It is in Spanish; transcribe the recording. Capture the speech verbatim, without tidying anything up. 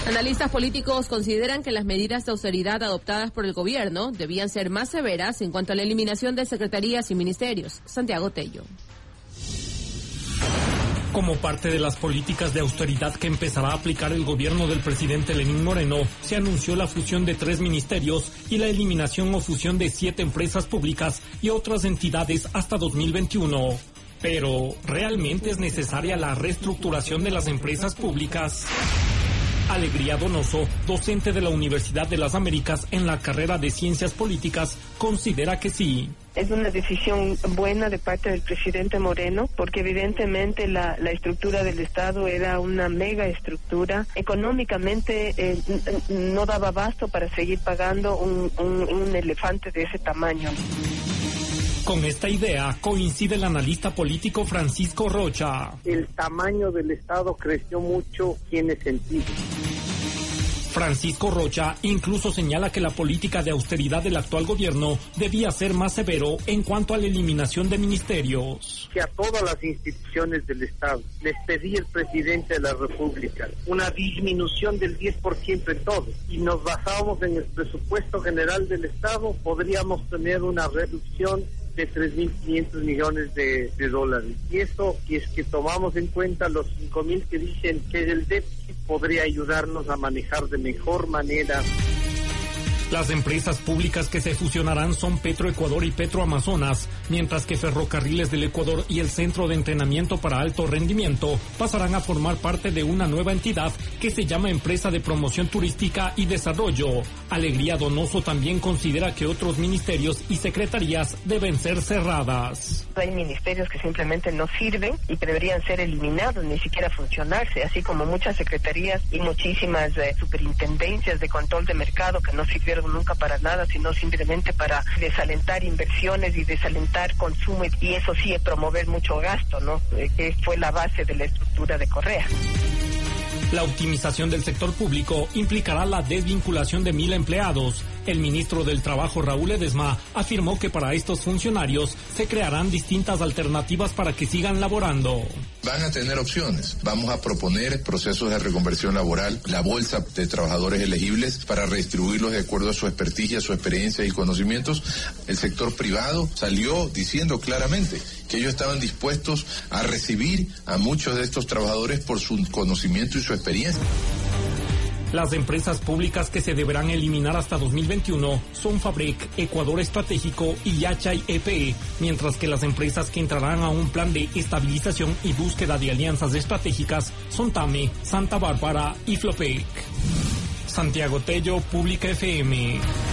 Analistas políticos consideran que las medidas de austeridad adoptadas por el gobierno debían ser más severas en cuanto a la eliminación de secretarías y ministerios. Santiago Tello. Como parte de las políticas de austeridad que empezará a aplicar el gobierno del presidente Lenín Moreno, se anunció la fusión de tres ministerios y la eliminación o fusión de siete empresas públicas y otras entidades hasta dos mil veintiuno. Pero, ¿realmente es necesaria la reestructuración de las empresas públicas? Alegría Donoso, docente de la Universidad de las Américas en la carrera de Ciencias Políticas, considera que sí. Es una decisión buena de parte del presidente Moreno, porque evidentemente la, la estructura del Estado era una mega estructura. Económicamente eh, no daba abasto para seguir pagando un, un, un elefante de ese tamaño. Con esta idea coincide el analista político Francisco Rocha. El tamaño del Estado creció mucho, tiene sentido. Francisco Rocha incluso señala que la política de austeridad del actual gobierno debía ser más severo en cuanto a la eliminación de ministerios. Que a todas las instituciones del Estado les pedía el presidente de la República una disminución del diez por ciento en todo, y nos basábamos en el presupuesto general del Estado, podríamos tener una reducción de tres mil quinientos millones de, de dólares. Y eso, si es que tomamos en cuenta los cinco mil que dicen que es el déficit, podría ayudarnos a manejar de mejor manera. Las empresas públicas que se fusionarán son Petroecuador y Petroamazonas, mientras que Ferrocarriles del Ecuador y el Centro de Entrenamiento para Alto Rendimiento pasarán a formar parte de una nueva entidad que se llama Empresa de Promoción Turística y Desarrollo. Alegría Donoso también considera que otros ministerios y secretarías deben ser cerradas. Hay ministerios que simplemente no sirven y que deberían ser eliminados, ni siquiera funcionarse, así como muchas secretarías y muchísimas eh, superintendencias de control de mercado que no sirvieron nunca para nada, sino simplemente para desalentar inversiones y desalentar consumo, y eso sí, promover mucho gasto, ¿no? Eh, que fue la base de la estructura de Correa. La optimización del sector público implicará la desvinculación de mil empleados. El ministro del Trabajo, Raúl Ledesma, afirmó que para estos funcionarios se crearán distintas alternativas para que sigan laborando. Van a tener opciones. Vamos a proponer procesos de reconversión laboral, la bolsa de trabajadores elegibles para redistribuirlos de acuerdo a su experticia, su experiencia y conocimientos. El sector privado salió diciendo claramente que ellos estaban dispuestos a recibir a muchos de estos trabajadores por su conocimiento y su experiencia. Las empresas públicas que se deberán eliminar hasta dos mil veintiuno son Fabrec, Ecuador Estratégico y Yachay E P E, mientras que las empresas que entrarán a un plan de estabilización y búsqueda de alianzas estratégicas son Tame, Santa Bárbara y Flopec. Santiago Tello, Pública F M.